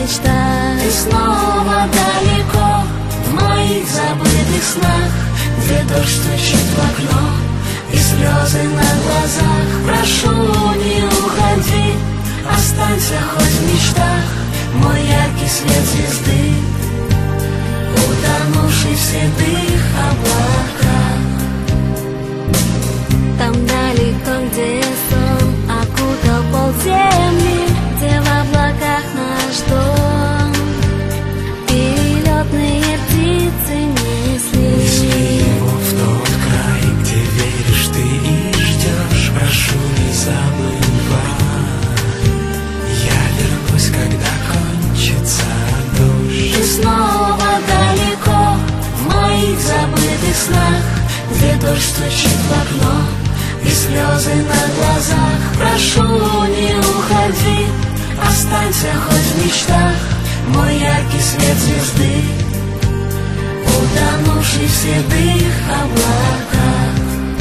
мечтах. Ты снова далеко в моих забытых снах, где дождь стучит в окно и слезы на глазах. Прошу, не уходи, останься хоть в мечтах, мой яркий свет звезды, утонувший в седых облаках. Там далеко, где сон окутал полземли, где в облаках наш дом перелетные птицы несли. Несли его в тот край, где веришь ты и ждешь. Прошу, не забывай, я вернусь, когда кончится дождь. Ты снова далеко в моих забытых снах, где дождь стучит в окно и слезы на глазах. Прошу, не уходи, останься хоть в мечтах, мой яркий свет звезды, утонувший в седых облаках.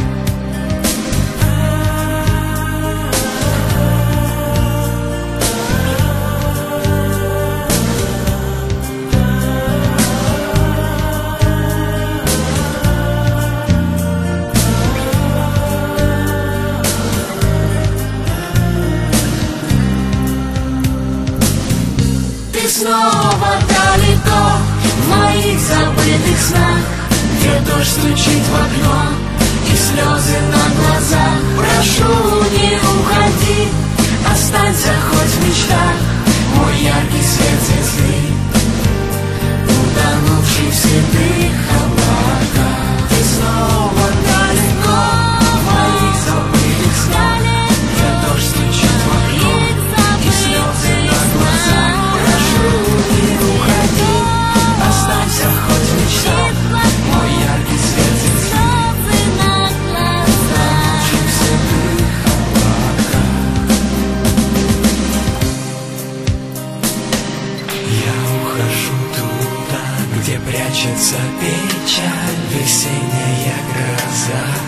Ты снова далеко в моих забытых снах, где дождь стучит в окно и слезы на глазах. Прошу, не уходи, останься хоть в мечтах, мой яркий свет звезды, утонувший в седых облаках. Ты снова далеко в моих забытых снах, где дождь стучит в окно и слезы на глазах. Не уходи, останься хоть в мечтах, мой яркий свет звезды, утонувший в седых облаках. Я ухожу туда, где прячется печаль, весенняя гроза.